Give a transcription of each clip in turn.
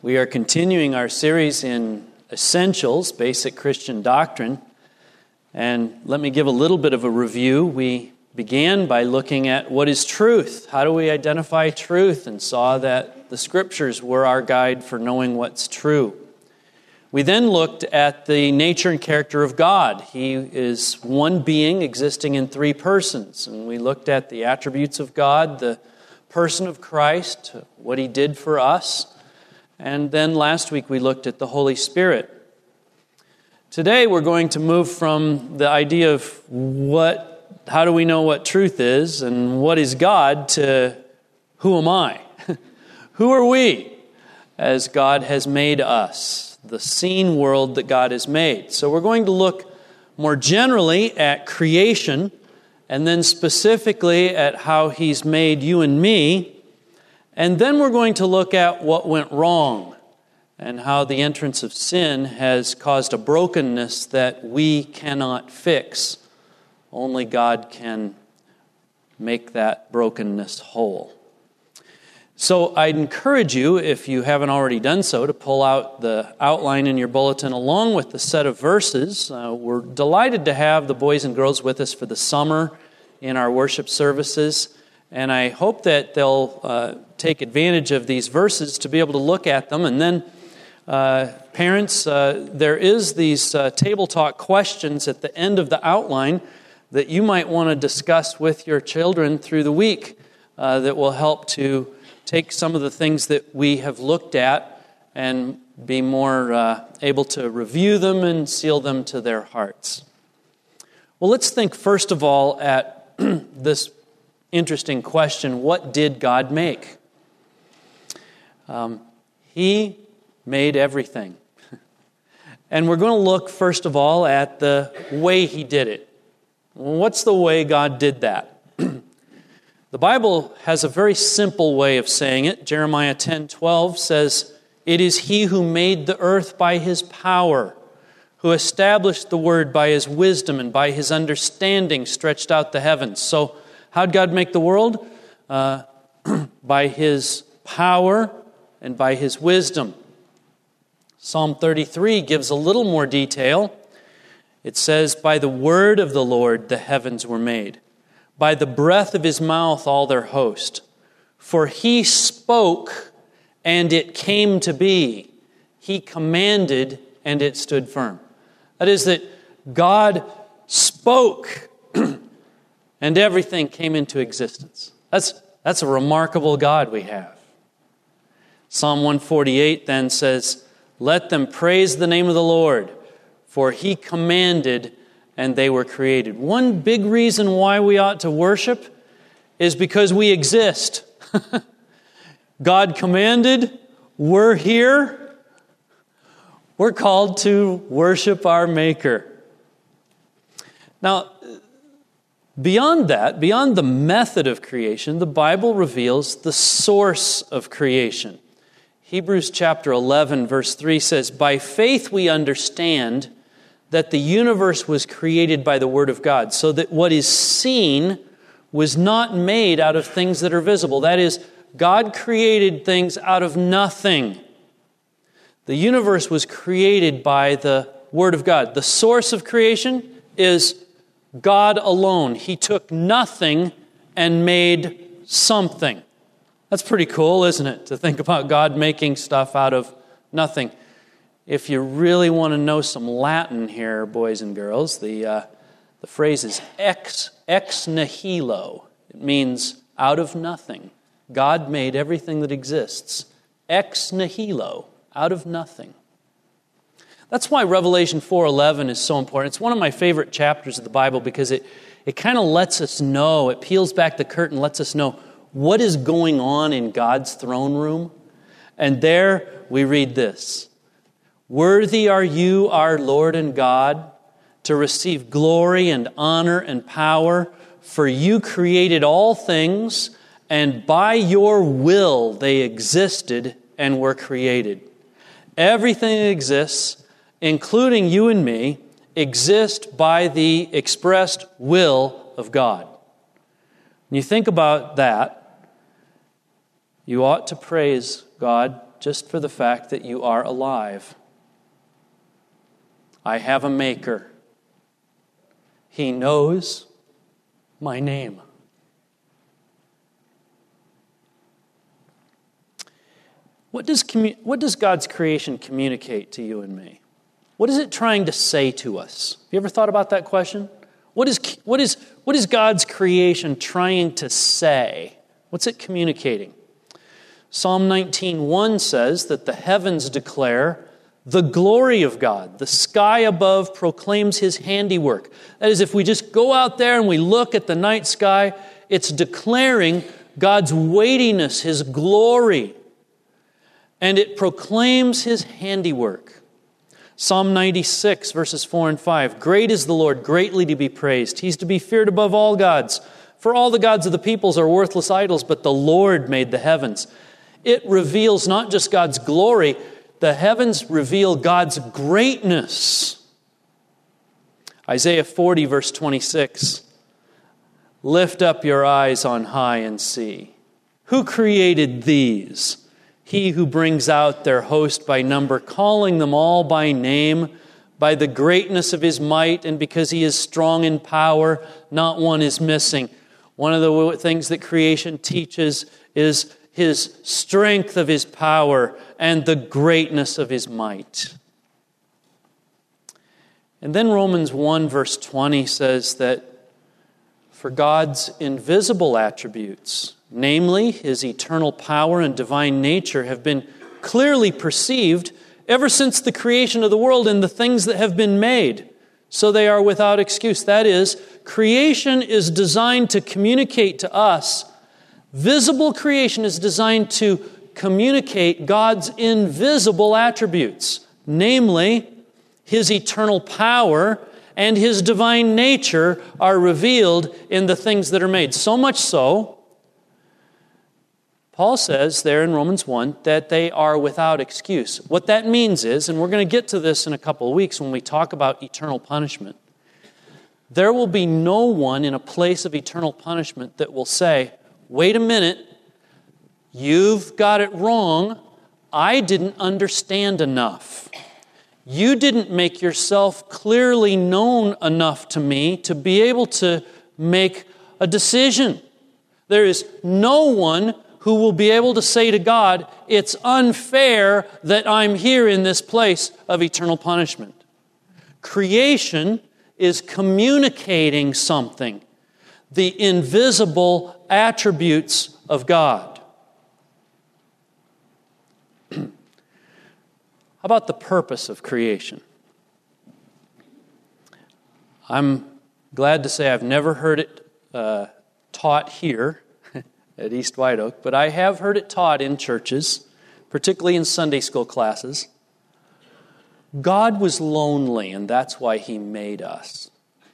We are continuing our series in Essentials, Basic Christian Doctrine. And let me give a little bit of a review. We began by looking at what is truth. How do we identify truth? And saw that the Scriptures were our guide for knowing what's true. We then looked at the nature and character of God. He is one being existing in three persons. And we looked at the attributes of God, the person of Christ, what He did for us. And then last week we looked at the Holy Spirit. Today we're going to move from the idea of how do we know what truth is and what is God to who am I? Who are we as God has made us, the seen world that God has made. So we're going to look more generally at creation and then specifically at how He's made you and me. And then we're going to look at what went wrong and how the entrance of sin has caused a brokenness that we cannot fix. Only God can make that brokenness whole. So I'd encourage you, if you haven't already done so, to pull out the outline in your bulletin along with the set of verses. We're delighted to have the boys and girls with us for the summer in our worship services. And I hope that they'll take advantage of these verses to be able to look at them. And then, parents, there is these table talk questions at the end of the outline that you might want to discuss with your children through the week that will help to take some of the things that we have looked at and be more able to review them and seal them to their hearts. Well, let's think first of all at this interesting question, what did God make? He made everything. And we're going to look first of all at the way He did it. What's the way God did that? The Bible has a very simple way of saying it. Jeremiah 10:12 says, "It is He who made the earth by His power, who established the word by His wisdom, and by His understanding stretched out the heavens." So, how'd God make the world? By His power and by His wisdom. Psalm 33 gives a little more detail. It says, "By the word of the Lord the heavens were made, by the breath of His mouth all their host. For He spoke, and it came to be. He commanded, and it stood firm." That is that God spoke, and everything came into existence. That's a remarkable God we have. Psalm 148 then says, "Let them praise the name of the Lord, for He commanded and they were created." One big reason why we ought to worship is because we exist. God commanded, we're here. We're called to worship our Maker. Now, beyond that, beyond the method of creation, the Bible reveals the source of creation. Hebrews chapter 11, verse 3 says, "By faith we understand that the universe was created by the Word of God, so that what is seen was not made out of things that are visible." That is, God created things out of nothing. The universe was created by the Word of God. The source of creation is God alone. He took nothing and made something. That's pretty cool, isn't it? To think about God making stuff out of nothing. If you really want to know some Latin here, boys and girls, the phrase is ex nihilo. It means out of nothing. God made everything that exists. Ex nihilo, out of nothing. That's why Revelation 4:11 is so important. It's one of my favorite chapters of the Bible because it kind of lets us know, it peels back the curtain, lets us know what is going on in God's throne room. And there we read this: "Worthy are you, our Lord and God, to receive glory and honor and power, for you created all things, and by your will they existed and were created." Everything that exists, including you and me, exist by the expressed will of God. When you think about that, you ought to praise God just for the fact that you are alive. I have a Maker. He knows my name. What does God's creation communicate to you and me? What is it trying to say to us? Have you ever thought about that question? What is God's creation trying to say? What's it communicating? Psalm 19:1 says that the heavens declare the glory of God. The sky above proclaims His handiwork. That is, if we just go out there and we look at the night sky, it's declaring God's weightiness, His glory. And it proclaims His handiwork. Psalm 96, verses 4 and 5. Great is the Lord, greatly to be praised. He's to be feared above all gods. For all the gods of the peoples are worthless idols, but the Lord made the heavens. It reveals not just God's glory, the heavens reveal God's greatness. Isaiah 40, verse 26. Lift up your eyes on high and see. Who created these? He who brings out their host by number, calling them all by name, by the greatness of His might, and because He is strong in power, not one is missing. One of the things that creation teaches is His strength of His power and the greatness of His might. And then Romans 1 verse 20 says that for God's invisible attributes, namely His eternal power and divine nature, have been clearly perceived ever since the creation of the world and the things that have been made. So they are without excuse. That is, creation is designed to communicate to us. Visible creation is designed to communicate God's invisible attributes, namely His eternal power and His divine nature are revealed in the things that are made. So much so, Paul says there in Romans 1 that they are without excuse. What that means is, and we're going to get to this in a couple of weeks when we talk about eternal punishment, there will be no one in a place of eternal punishment that will say, wait a minute, you've got it wrong. I didn't understand enough. You didn't make yourself clearly known enough to me to be able to make a decision. There is no one who will be able to say to God, it's unfair that I'm here in this place of eternal punishment. Creation is communicating something, the invisible attributes of God. How about the purpose of creation? I'm glad to say I've never heard it taught here at East White Oak, but I have heard it taught in churches, particularly in Sunday school classes. God was lonely, and that's why He made us.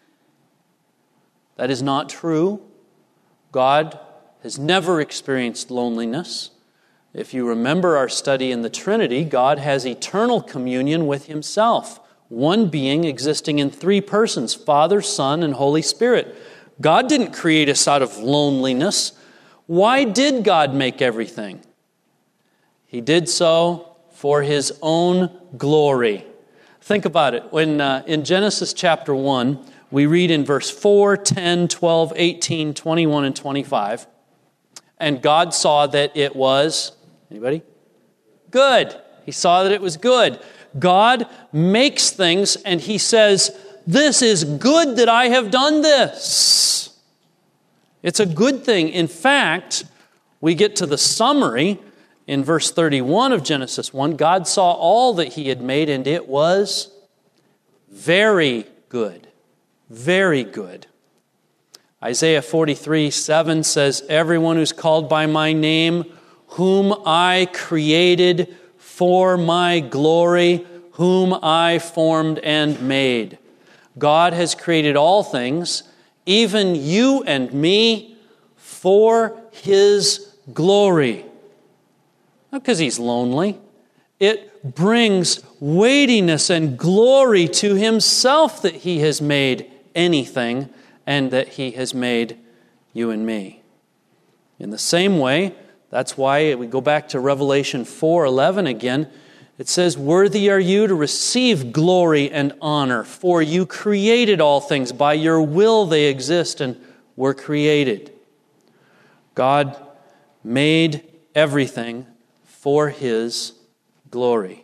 That is not true. God has never experienced loneliness. If you remember our study in the Trinity, God has eternal communion with Himself, one being existing in three persons, Father, Son, and Holy Spirit. God didn't create us out of loneliness. Why did God make everything? He did so for His own glory. Think about it. When in Genesis chapter 1, we read in verse 4, 10, 12, 18, 21, and 25, and God saw that it was, anybody? Good. He saw that it was good. God makes things and He says, this is good that I have done this. It's a good thing. In fact, we get to the summary in verse 31 of Genesis 1. God saw all that He had made, and it was very good. Very good. Isaiah 43:7 says, everyone who's called by my name, whom I created for my glory, whom I formed and made. God has created all things, even you and me, for His glory. Not because He's lonely. It brings weightiness and glory to Himself that He has made anything and that He has made you and me. In the same way, That's why we go back to Revelation 4:11 again. It says, "Worthy are you to receive glory and honor, for you created all things. By your will they exist and were created." God made everything for His glory.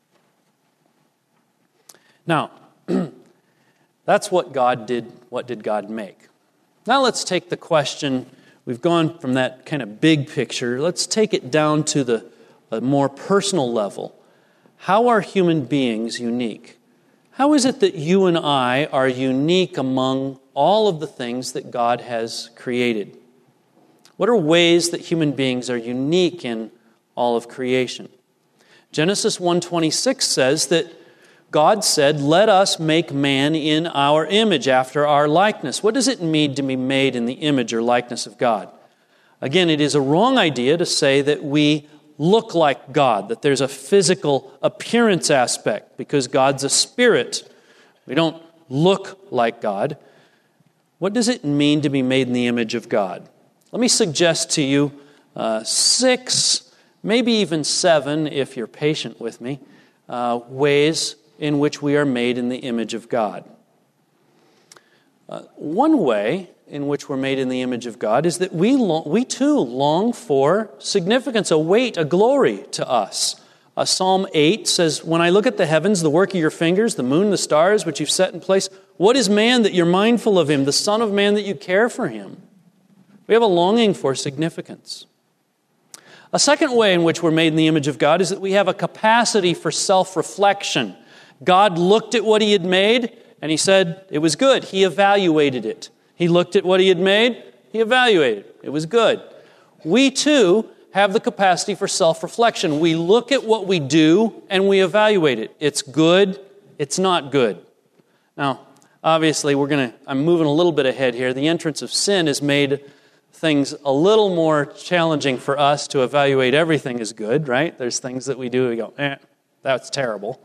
Now, that's what God did. What did God make? Now let's take the question. We've gone from that kind of big picture. Let's take it down to a more personal level. How are human beings unique? How is it that you and I are unique among all of the things that God has created? What are ways that human beings are unique in all of creation? Genesis 1:26 says that God said, "Let us make man in our image, after our likeness." What does it mean to be made in the image or likeness of God? Again, it is a wrong idea to say that we look like God, that there's a physical appearance aspect, because God's a spirit. We don't look like God. What does it mean to be made in the image of God? Let me suggest to you 6, maybe even 7, if you're patient with me, ways in which we are made in the image of God. One way in which we're made in the image of God is that we too long for significance, a weight, a glory to us. Psalm 8 says, "When I look at the heavens, the work of your fingers, the moon, the stars, which you've set in place, what is man that you're mindful of him, the son of man that you care for him?" We have a longing for significance. A second way in which we're made in the image of God is that we have a capacity for self-reflection. God looked at what He had made, and He said it was good. He evaluated it. He looked at what He had made, He evaluated it. It was good. We too have the capacity for self-reflection. We look at what we do, and we evaluate it. It's good, it's not good. Now, obviously, I'm moving a little bit ahead here. The entrance of sin has made things a little more challenging for us to evaluate everything as good, right? There's things that we do, we go, that's terrible.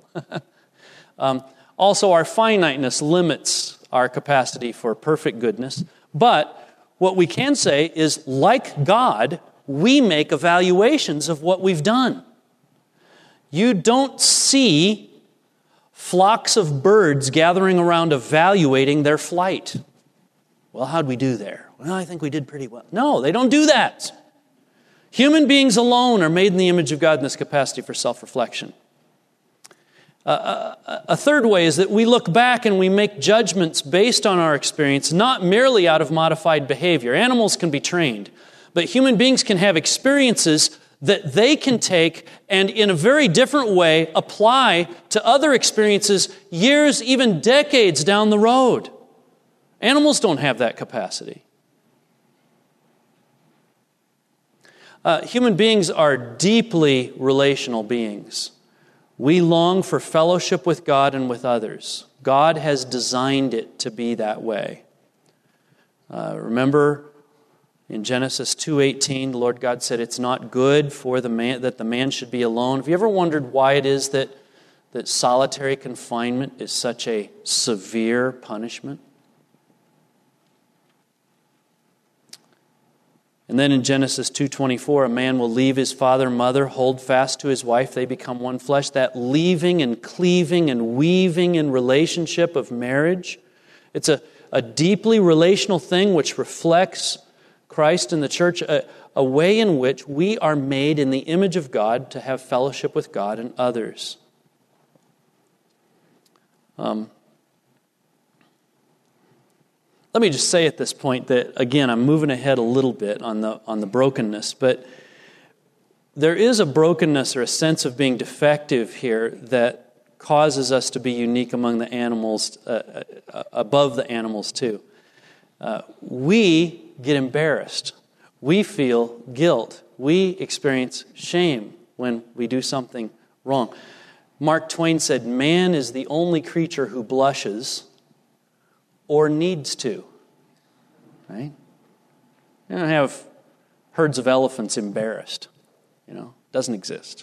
Also, our finiteness limits our capacity for perfect goodness. But what we can say is, like God, we make evaluations of what we've done. You don't see flocks of birds gathering around evaluating their flight. Well, how'd we do there? Well, I think we did pretty well. No, they don't do that. Human beings alone are made in the image of God in this capacity for self-reflection. A third way is that we look back and we make judgments based on our experience, not merely out of modified behavior. Animals can be trained, but human beings can have experiences that they can take and in a very different way apply to other experiences years, even decades down the road. Animals don't have that capacity. Human beings are deeply relational beings. We long for fellowship with God and with others. God has designed it to be that way. Remember in Genesis 2:18, the Lord God said, "It's not good for the man that the man should be alone." Have you ever wondered why it is that solitary confinement is such a severe punishment? And then in Genesis 2:24, a man will leave his father and mother, hold fast to his wife, they become one flesh. That leaving and cleaving and weaving in relationship of marriage, it's a deeply relational thing which reflects Christ and the church, a way in which we are made in the image of God to have fellowship with God and others. Let me just say at this point that, again, I'm moving ahead a little bit on the brokenness, but there is a brokenness or a sense of being defective here that causes us to be unique among the animals, above the animals too. We get embarrassed. We feel guilt. We experience shame when we do something wrong. Mark Twain said, "Man is the only creature who blushes or needs to." Right? You don't have herds of elephants embarrassed. Doesn't exist.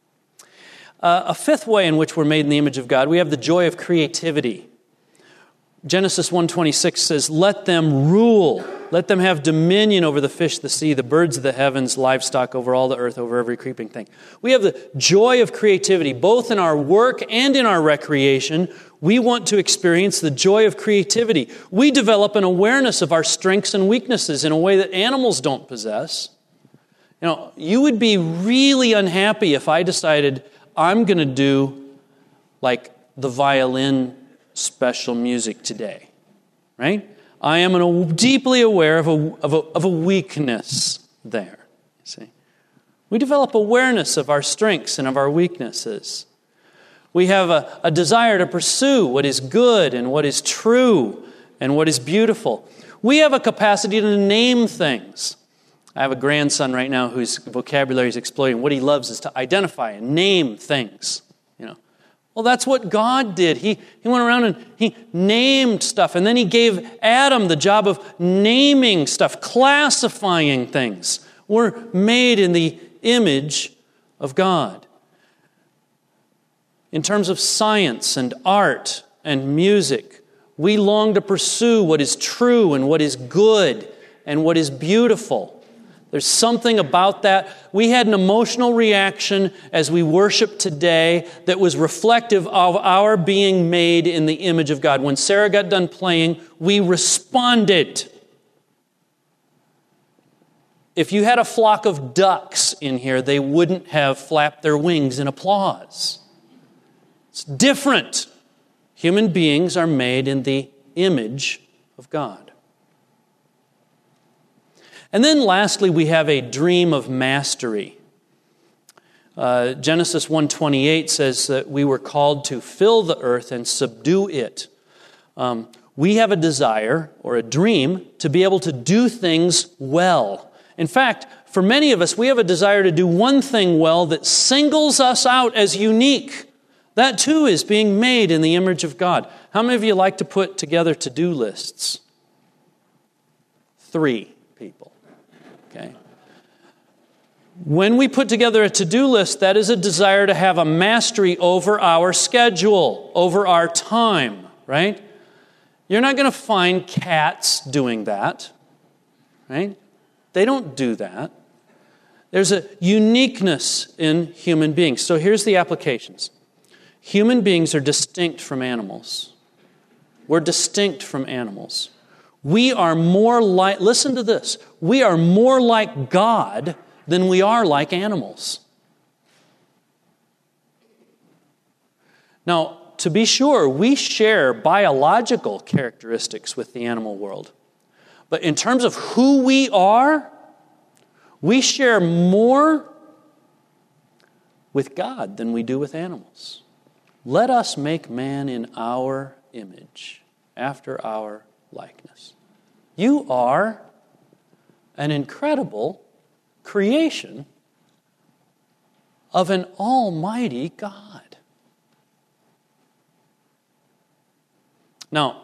A fifth way in which we're made in the image of God, we have the joy of creativity. Genesis 1:26 says, "Let them rule. Let them have dominion over the fish of the sea, the birds of the heavens, livestock, over all the earth, over every creeping thing." We have the joy of creativity, both in our work and in our recreation. We want to experience the joy of creativity. We develop an awareness of our strengths and weaknesses in a way that animals don't possess. You know, you would be really unhappy if I decided I'm going to do like the violin special music today, right? I am deeply aware of a weakness there. See, we develop awareness of our strengths and of our weaknesses. We have a desire to pursue what is good and what is true and what is beautiful. We have a capacity to name things. I have a grandson right now whose vocabulary is exploding. What he loves is to identify and name things. Well, that's what God did. He went around and he named stuff, and then he gave Adam the job of naming stuff, classifying things. We're made in the image of God. In terms of science and art and music, we long to pursue what is true and what is good and what is beautiful. There's something about that. We had an emotional reaction as we worship today that was reflective of our being made in the image of God. When Sarah got done playing, we responded. If you had a flock of ducks in here, they wouldn't have flapped their wings in applause. It's different. Human beings are made in the image of God. And then lastly, we have a dream of mastery. Genesis 1:28 says that we were called to fill the earth and subdue it. We have a desire or a dream to be able to do things well. In fact, for many of us, we have a desire to do one thing well that singles us out as unique. That too is being made in the image of God. How many of you like to put together to-do lists? 3 people. Okay. When we put together a to-do list, that is a desire to have a mastery over our schedule, over our time, right? You're not going to find cats doing that, right? They don't do that. There's a uniqueness in human beings. So here's the applications. Human beings are distinct from animals. We're distinct from animals. We are more like, listen to this, we are more like God than we are like animals. Now, to be sure, we share biological characteristics with the animal world. But in terms of who we are, we share more with God than we do with animals. Let us make man in our image, after our likeness. You are an incredible creation of an almighty God. Now,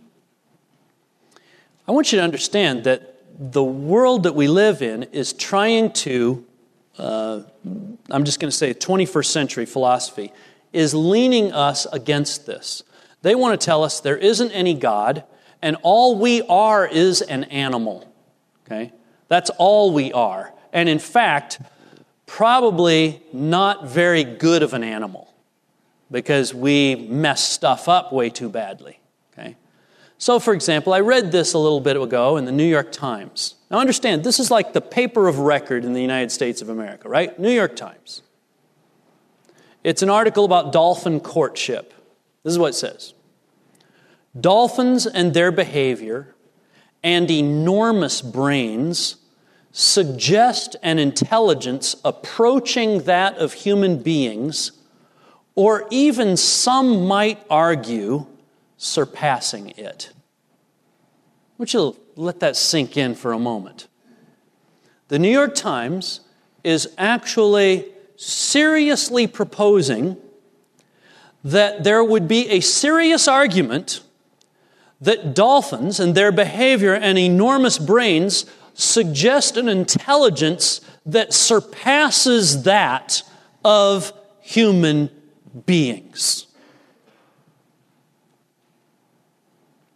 I want you to understand that the world that we live in is trying to, I'm just going to say 21st century philosophy, is leaning us against this. They want to tell us there isn't any God, and all we are is an animal. Okay? That's all we are. And in fact, probably not very good of an animal, because we mess stuff up way too badly. Okay? So, for example, I read this a little bit ago in the New York Times. Now understand, this is like the paper of record in the United States of America, right? New York Times. It's an article about dolphin courtship. This is what it says. Dolphins and their behavior and enormous brains suggest an intelligence approaching that of human beings, or even some might argue surpassing it. I want you to let that sink in for a moment. The New York Times is actually seriously proposing that there would be a serious argument that dolphins and their behavior and enormous brains suggest an intelligence that surpasses that of human beings.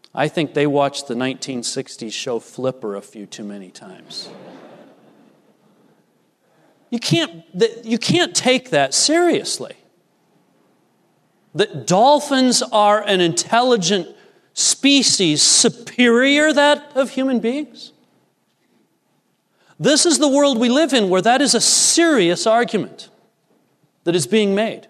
I think they watched the 1960s show Flipper a few too many times. You can't take that seriously. That dolphins are an intelligent species superior that of human beings? This is the world we live in where that is a serious argument that is being made.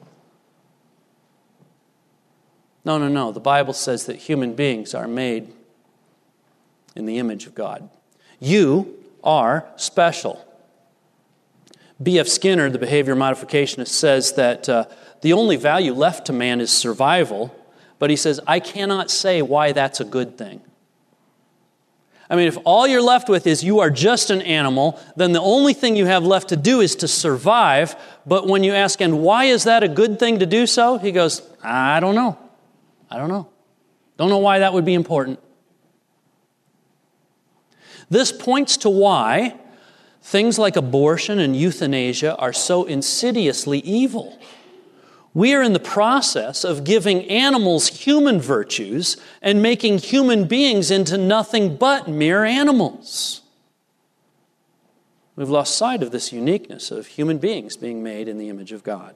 No. The Bible says that human beings are made in the image of God. You are special. B.F. Skinner, the behavior modificationist, says that the only value left to man is survival, but he says, I cannot say why that's a good thing. I mean, if all you're left with is you are just an animal, then the only thing you have left to do is to survive. But when you ask, and why is that a good thing to do so? He goes, I don't know. Don't know why that would be important. This points to why things like abortion and euthanasia are so insidiously evil. We are in the process of giving animals human virtues and making human beings into nothing but mere animals. We've lost sight of this uniqueness of human beings being made in the image of God.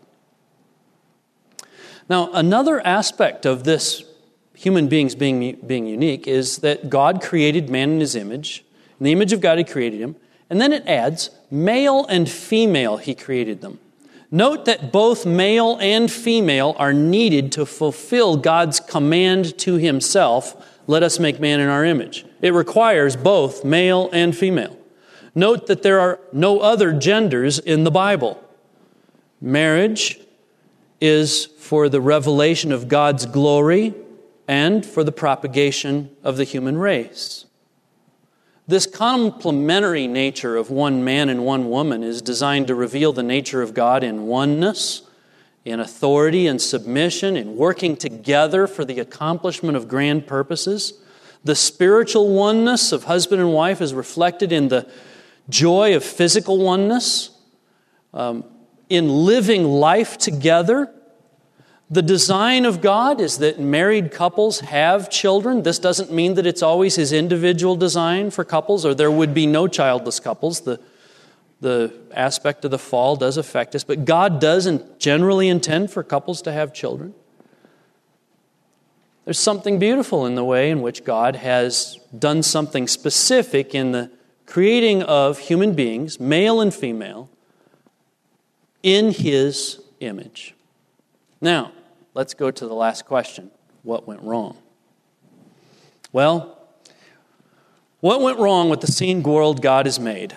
Now, another aspect of this human beings being unique is that God created man in His image. In the image of God, He created him. And then it adds, male and female, He created them. Note that both male and female are needed to fulfill God's command to Himself, let us make man in our image. It requires both male and female. Note that there are no other genders in the Bible. Marriage is for the revelation of God's glory and for the propagation of the human race. This complementary nature of one man and one woman is designed to reveal the nature of God in oneness, in authority and submission, in working together for the accomplishment of grand purposes. The spiritual oneness of husband and wife is reflected in the joy of physical oneness, in living life together. The design of God is that married couples have children. This doesn't mean that it's always His individual design for couples, or there would be no childless couples. The aspect of the fall does affect us, but God does generally intend for couples to have children. There's something beautiful in the way in which God has done something specific in the creating of human beings, male and female, in His image. Now, let's go to the last question. What went wrong? Well, what went wrong with the seen world God has made?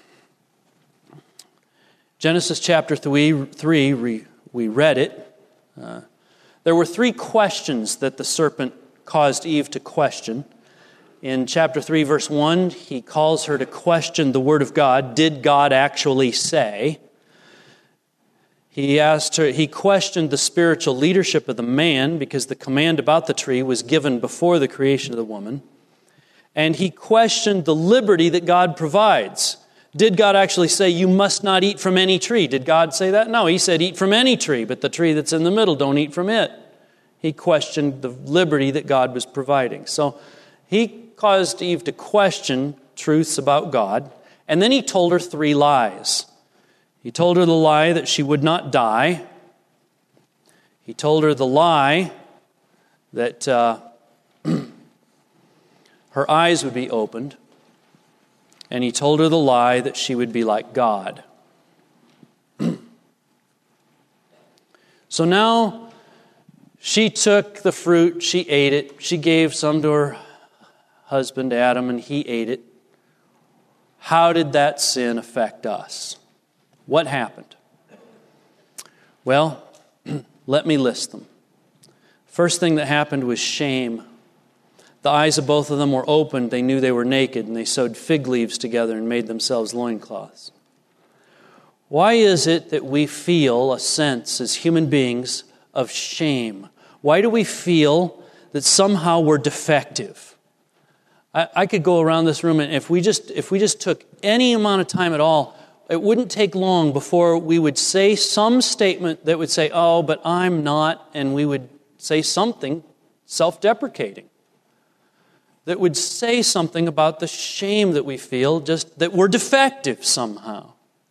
Genesis chapter 3, we read it. There were 3 questions that the serpent caused Eve to question. In chapter 3, verse 1, he calls her to question the word of God. Did God actually say? He questioned the spiritual leadership of the man because the command about the tree was given before the creation of the woman. And he questioned the liberty that God provides. Did God actually say, you must not eat from any tree? Did God say that? No, He said, eat from any tree, but the tree that's in the middle, don't eat from it. He questioned the liberty that God was providing. So he caused Eve to question truths about God, and then he told her 3 lies. He told her the lie that she would not die. He told her the lie that her eyes would be opened. And he told her the lie that she would be like God. So now she took the fruit, she ate it. She gave some to her husband Adam, and he ate it. How did that sin affect us? What happened? Well, let me list them. First thing that happened was shame. The eyes of both of them were opened. They knew they were naked, and they sewed fig leaves together and made themselves loincloths. Why is it that we feel a sense as human beings of shame? Why do we feel that somehow we're defective? I could go around this room, and if we just took any amount of time at all, it wouldn't take long before we would say some statement that would say, oh, but I'm not, and we would say something self-deprecating. that would say something about the shame that we feel, just that we're defective somehow.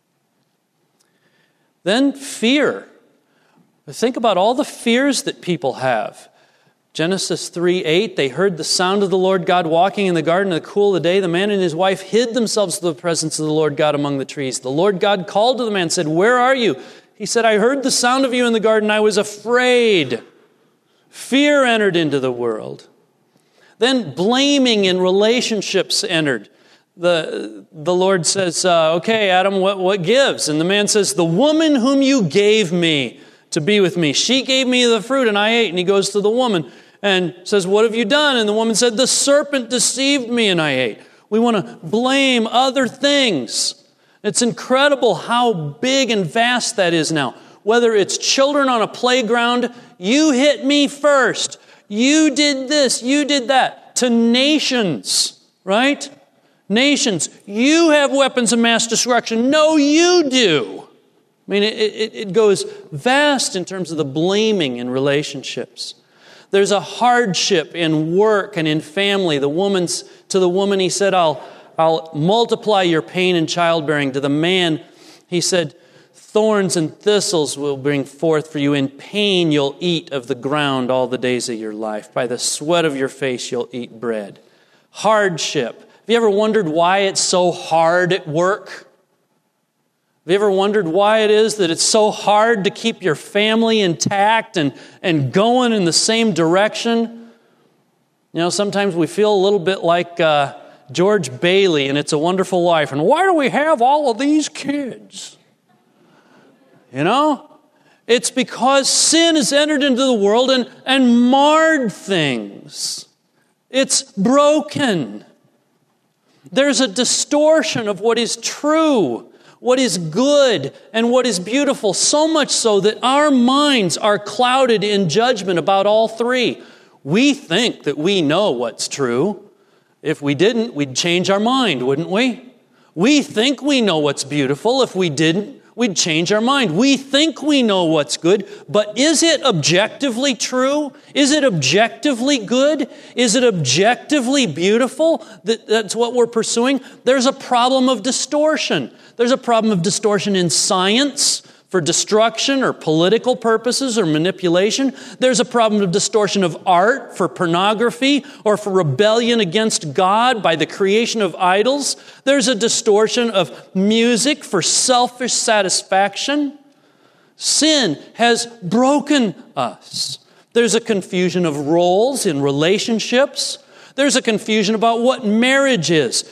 Then fear. Think about all the fears that people have. Genesis 3:8, they heard the sound of the Lord God walking in the garden in the cool of the day. The man and his wife hid themselves from the presence of the Lord God among the trees. The Lord God called to the man and said, "Where are you?" He said, "I heard the sound of you in the garden. I was afraid." Fear entered into the world. Then blaming in relationships entered. The Lord says, "Okay, Adam, what gives?" And the man says, "The woman whom you gave me to be with me, she gave me the fruit and I ate." And he goes to the woman and says, "What have you done?" And the woman said, "The serpent deceived me and I ate." We want to blame other things. It's incredible how big and vast that is now. Whether it's children on a playground, "You hit me first. You did this, you did that," to nations, right? Nations, "You have weapons of mass destruction." "No, you do." I mean, it goes vast in terms of the blaming in relationships. There's a hardship in work and in family. To the woman, he said, I'll multiply your pain in childbearing. To the man, he said, "Thorns and thistles will bring forth for you. In pain you'll eat of the ground all the days of your life. By the sweat of your face you'll eat bread." Hardship. Have you ever wondered why it's so hard at work? Have you ever wondered why it is that it's so hard to keep your family intact and going in the same direction? You know, sometimes we feel a little bit like George Bailey in It's a Wonderful Life. And why do we have all of these kids? You know? It's because sin has entered into the world and marred things. It's broken. There's a distortion of what is true, what is good, and what is beautiful, so much so that our minds are clouded in judgment about all three. We think that we know what's true. If we didn't, we'd change our mind, wouldn't we? We think we know what's beautiful. If we didn't, we'd change our mind. We think we know what's good, but is it objectively true? Is it objectively good? Is it objectively beautiful? That's what we're pursuing. There's a problem of distortion. There's a problem of distortion in science for destruction or political purposes or manipulation. There's a problem of distortion of art for pornography or for rebellion against God by the creation of idols. There's a distortion of music for selfish satisfaction. Sin has broken us. There's a confusion of roles in relationships. There's a confusion about what marriage is.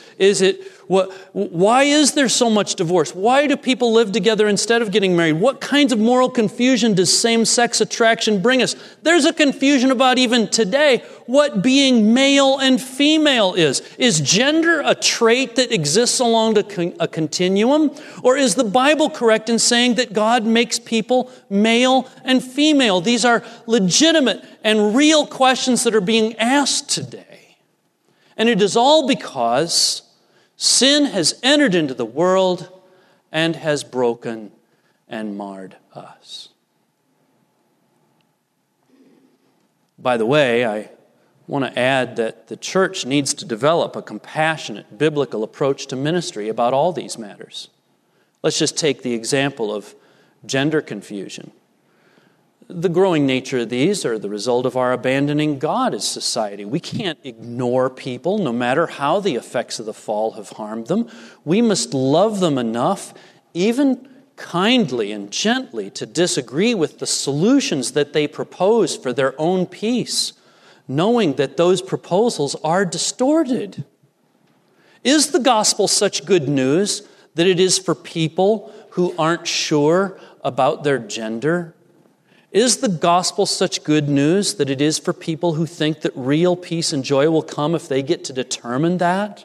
Why is there so much divorce? Why do people live together instead of getting married? What kinds of moral confusion does same-sex attraction bring us? There's a confusion about even today what being male and female is. Is gender a trait that exists along a continuum? Or is the Bible correct in saying that God makes people male and female? These are legitimate and real questions that are being asked today. And it is all because sin has entered into the world and has broken and marred us. By the way, I want to add that the church needs to develop a compassionate biblical approach to ministry about all these matters. Let's just take the example of gender confusion. The growing nature of these are the result of our abandoning God as society. We can't ignore people, no matter how the effects of the fall have harmed them. We must love them enough, even kindly and gently, to disagree with the solutions that they propose for their own peace, knowing that those proposals are distorted. Is the gospel such good news that it is for people who aren't sure about their gender? Is the gospel such good news that it is for people who think that real peace and joy will come if they get to determine that?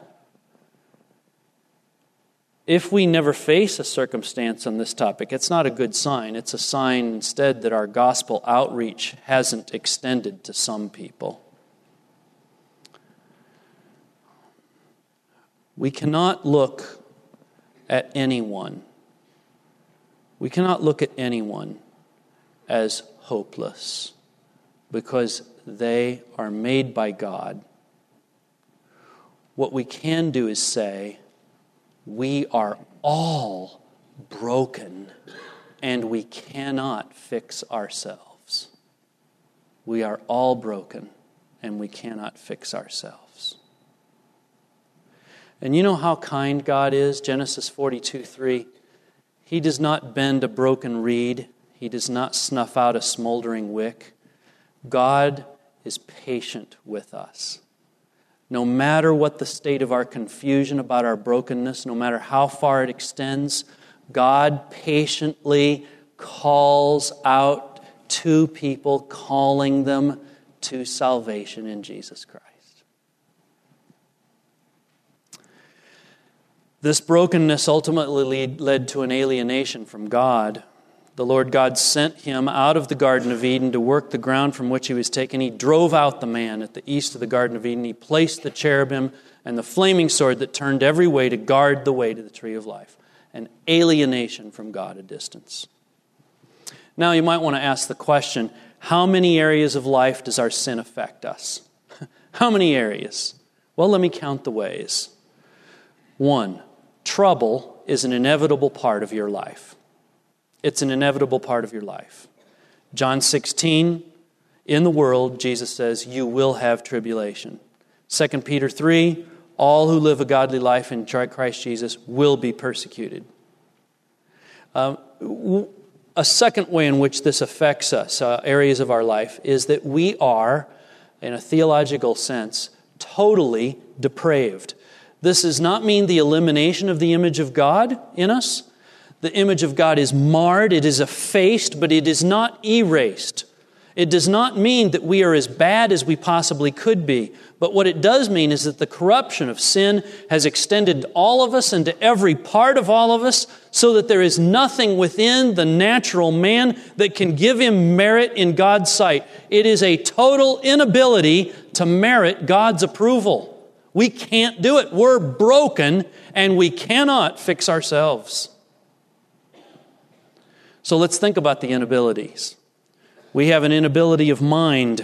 If we never face a circumstance on this topic, it's not a good sign. It's a sign instead that our gospel outreach hasn't extended to some people. We cannot look at anyone. We cannot look at anyone as hopeless, because they are made by God What we can do is say, we are all broken and we cannot fix ourselves. We are all broken and we cannot fix ourselves. And you know how kind God is? Genesis 42:3. He does not bend a broken reed. He does not snuff out a smoldering wick. God is patient with us. No matter what the state of our confusion about our brokenness, no matter how far it extends, God patiently calls out to people, calling them to salvation in Jesus Christ. This brokenness ultimately led to an alienation from God. The Lord God sent him out of the Garden of Eden to work the ground from which he was taken. He drove out the man at the east of the Garden of Eden. He placed the cherubim and the flaming sword that turned every way to guard the way to the tree of life. An alienation from God, a distance. Now you might want to ask the question, how many areas of life does our sin affect us? How many areas? Well, let me count the ways. 1, trouble is an inevitable part of your life. It's an inevitable part of your life. John 16, in the world, Jesus says, you will have tribulation. 2 Peter 3, all who live a godly life in Christ Jesus will be persecuted. A second way in which this affects us, areas of our life, is that we are, in a theological sense, totally depraved. This does not mean the elimination of the image of God in us. The image of God is marred, it is effaced, but it is not erased. It does not mean that we are as bad as we possibly could be. But what it does mean is that the corruption of sin has extended to all of us and to every part of all of us, so that there is nothing within the natural man that can give him merit in God's sight. It is a total inability to merit God's approval. We can't do it. We're broken and we cannot fix ourselves. So let's think about the inabilities. We have an inability of mind.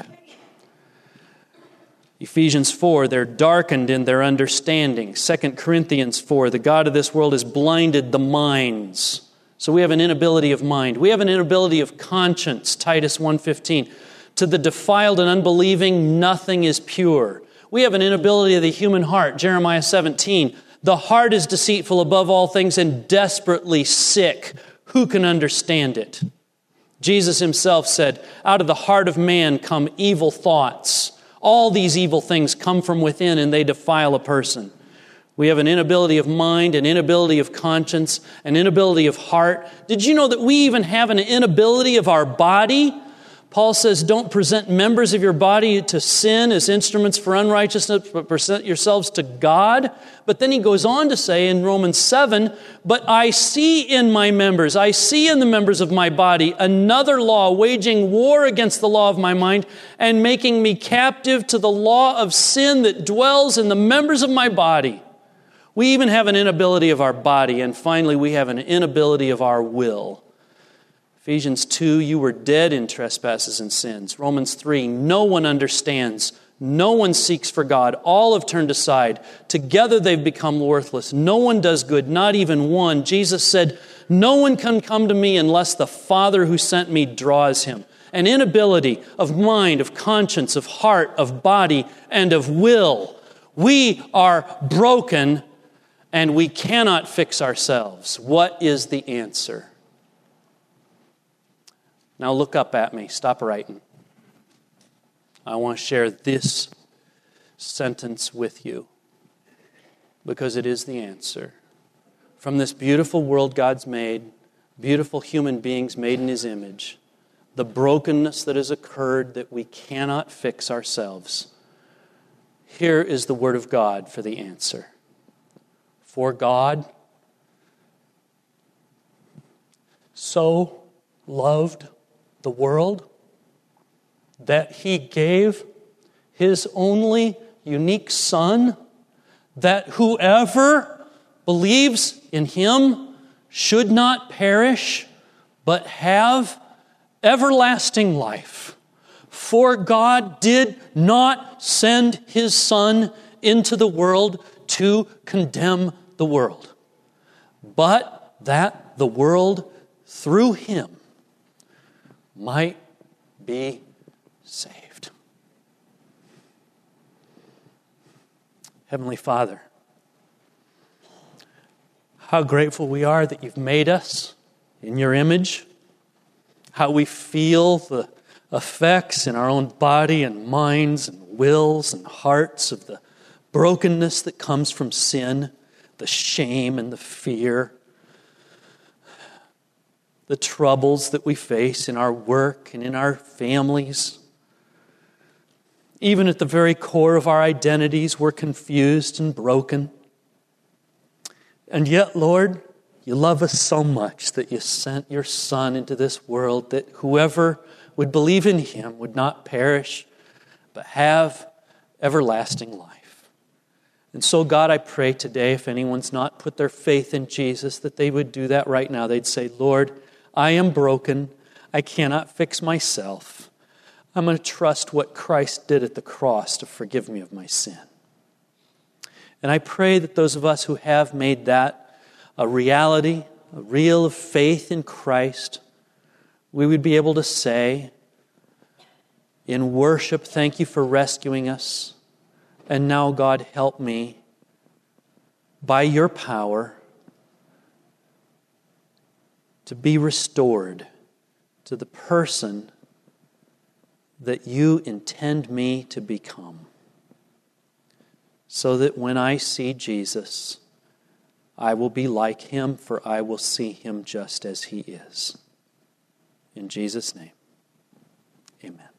Ephesians 4, they're darkened in their understanding. 2 Corinthians 4, the God of this world has blinded the minds. So we have an inability of mind. We have an inability of conscience. Titus 1:15. To the defiled and unbelieving, nothing is pure. We have an inability of the human heart. Jeremiah 17. The heart is deceitful above all things and desperately sick. Who can understand it? Jesus himself said, out of the heart of man come evil thoughts. All these evil things come from within and they defile a person. We have an inability of mind, an inability of conscience, an inability of heart. Did you know that we even have an inability of our body? Paul says, don't present members of your body to sin as instruments for unrighteousness, but present yourselves to God. But then he goes on to say in Romans 7, but I see in my members, I see in the members of my body another law waging war against the law of my mind and making me captive to the law of sin that dwells in the members of my body. We even have an inability of our body. And finally, we have an inability of our will. Ephesians 2, you were dead in trespasses and sins. Romans 3, no one understands. No one seeks for God. All have turned aside. Together they've become worthless. No one does good, not even one. Jesus said, no one can come to me unless the Father who sent me draws him. An inability of mind, of conscience, of heart, of body, and of will. We are broken and we cannot fix ourselves. What is the answer? Now look up at me. Stop writing. I want to share this sentence with you because it is the answer. From this beautiful world God's made, beautiful human beings made in His image, the brokenness that has occurred that we cannot fix ourselves, here is the Word of God for the answer. For God so loved the world that He gave His only unique Son, that whoever believes in Him should not perish, but have everlasting life. For God did not send His Son into the world to condemn the world, but that the world through him might be saved. Heavenly Father, how grateful we are that you've made us in your image, how we feel the effects in our own body and minds and wills and hearts of the brokenness that comes from sin, the shame and the fear, the troubles that we face in our work and in our families. Even at the very core of our identities, we're confused and broken. And yet, Lord, you love us so much that you sent your Son into this world, that whoever would believe in him would not perish, but have everlasting life. And so, God, I pray today, if anyone's not put their faith in Jesus, that they would do that right now. They'd say, Lord, I am broken. I cannot fix myself. I'm going to trust what Christ did at the cross to forgive me of my sin. And I pray that those of us who have made that a reality, a real faith in Christ, we would be able to say in worship, thank you for rescuing us. And now, God, help me by your power to be restored to the person that you intend me to become, so that when I see Jesus, I will be like him, for I will see him just as he is. In Jesus' name, amen.